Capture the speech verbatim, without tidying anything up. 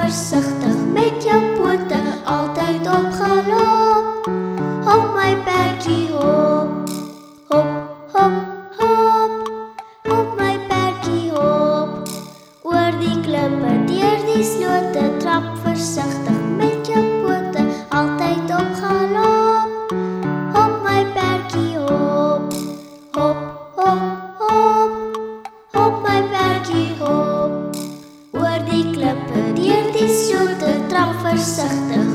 versigtig met jou pote altyd op galop. Hop my perdjie hop, hop, hop, hop. Hop my perdjie hop, oor die klippe, deur die slote, trap versigtig met jou pote altyd op galop. Hop my perdjie hop, hop, hop, hop. Hop my perdjie hop, oor die klippe, deur die slote, trap versigtig